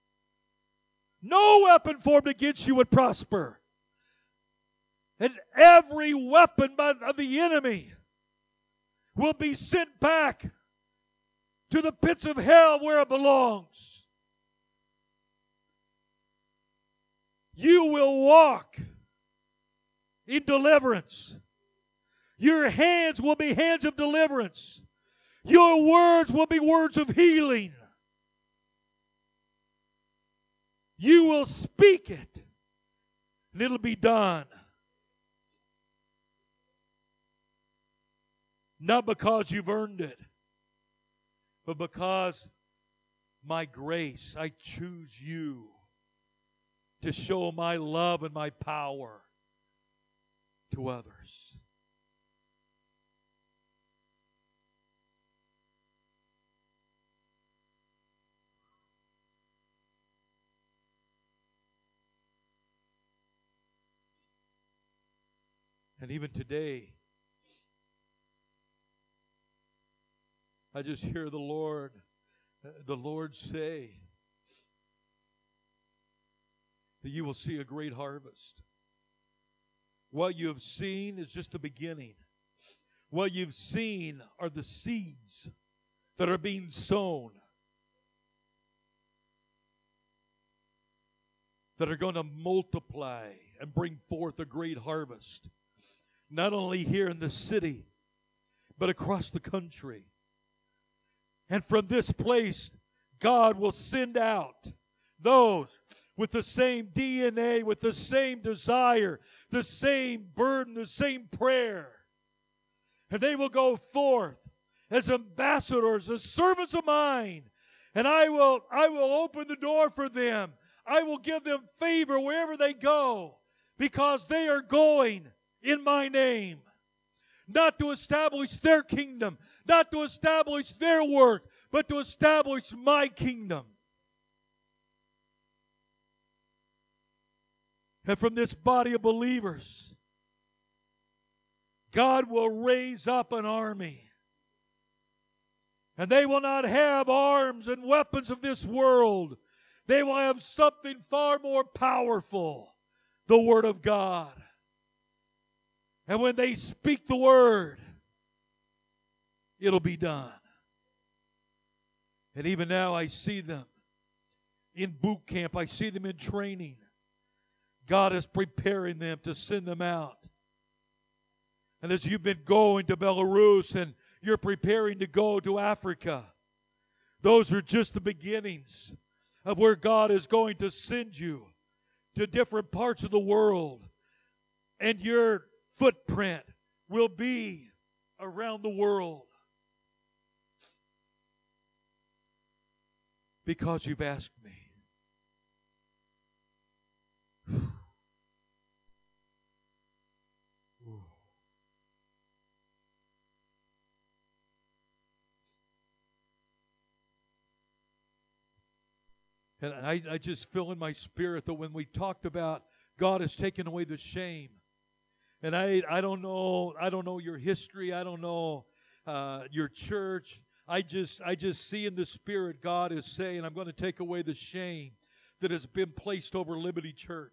S3: No weapon formed against you would prosper. And every weapon of the enemy will be sent back to the pits of hell where it belongs. You will walk in deliverance. Your hands will be hands of deliverance. Your words will be words of healing. You will speak it, and it'll be done. Not because you've earned it, but because my grace, I choose you to show my love and my power to others. And even today, I just hear the Lord, the Lord say that you will see a great harvest. What you have seen is just the beginning. What you've seen are the seeds that are being sown, that are going to multiply and bring forth a great harvest. Not only here in the city, but across the country. And from this place, God will send out those with the same D N A, with the same desire, the same burden, the same prayer. And they will go forth as ambassadors, as servants of mine. And I will, I will open the door for them. I will give them favor wherever they go, because they are going in my name. Not to establish their kingdom, not to establish their work, but to establish my kingdom. And from this body of believers, God will raise up an army. And they will not have arms and weapons of this world. They will have something far more powerful, the Word of God. And when they speak the Word, it'll be done. And even now I see them in boot camp. I see them in training. God is preparing them to send them out. And as you've been going to Belarus and you're preparing to go to Africa, those are just the beginnings of where God is going to send you to different parts of the world. And your footprint will be around the world. Because you've asked me. And I, I just feel in my spirit that when we talked about God has taken away the shame, and I I don't know I don't know your history, I don't know uh, your church. I just I just see in the Spirit God is saying, I'm going to take away the shame that has been placed over Liberty Church.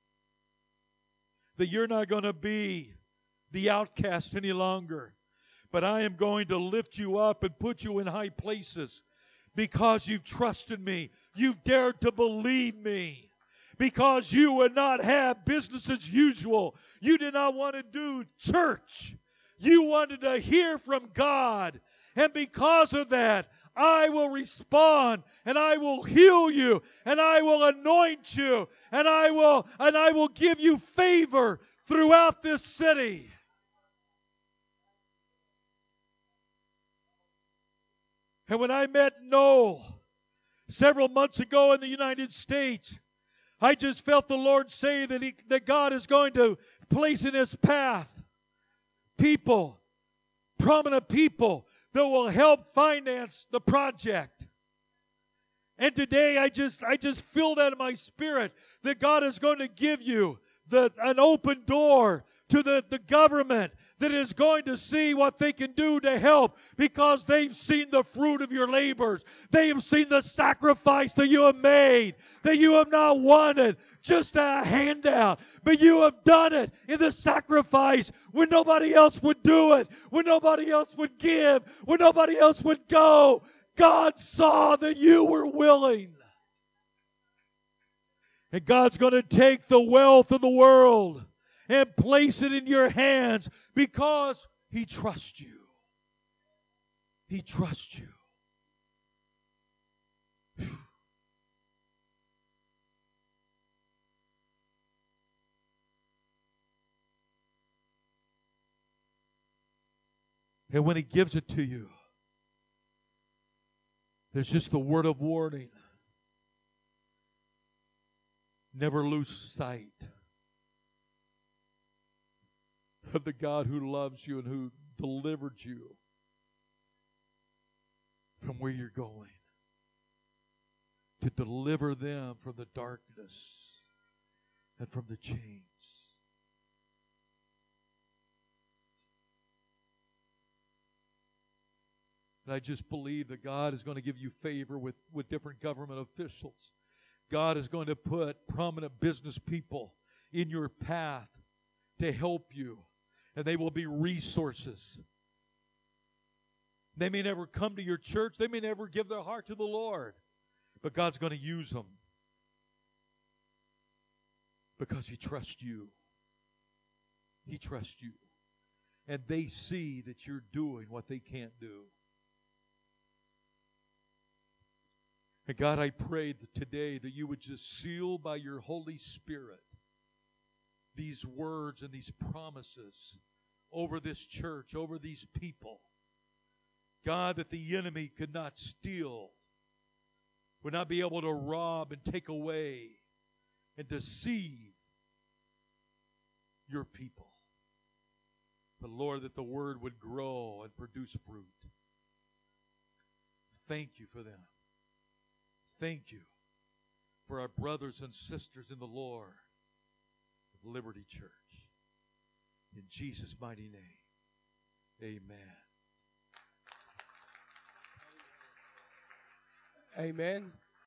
S3: That you're not going to be the outcast any longer, But I am going to lift you up and put you in high places because you've trusted me. You've dared to believe me. Because you would not have business as usual. You did not want to do church. You wanted to hear from God. And because of that, I will respond, and I will heal you, and I will anoint you, and I will and I will give you favor throughout this city. And when I met Noel several months ago in the United States, I just felt the Lord say that, he, that God is going to place in His path people, prominent people, that will help finance the project. And today I just I just feel that in my spirit, that God is going to give you the, an open door to the, the government that is going to see what they can do to help, because they've seen the fruit of your labors. They have seen the sacrifice that you have made, that you have not wanted just a handout, but you have done it in the sacrifice when nobody else would do it, when nobody else would give, when nobody else would go. God saw that you were willing. And God's going to take the wealth of the world and place it in your hands because He trusts you. He trusts you. Whew. And when He gives it to you, there's just the word of warning. Never lose sight of the God who loves you and who delivered you from where you're going. To deliver them from the darkness and from the chains. And I just believe that God is going to give you favor with, with different government officials. God is going to put prominent business people in your path to help you. And they will be resources. They may never come to your church. They may never give their heart to the Lord. But God's going to use them. Because He trusts you. He trusts you. And they see that you're doing what they can't do. And God, I pray that today that you would just seal by your Holy Spirit these words and these promises over this church, over these people. God, that the enemy could not steal, would not be able to rob and take away and deceive your people. But Lord, that the word would grow and produce fruit. Thank you for them. Thank you for our brothers and sisters in the Lord of Liberty Church. In Jesus' mighty name, amen.
S4: Amen.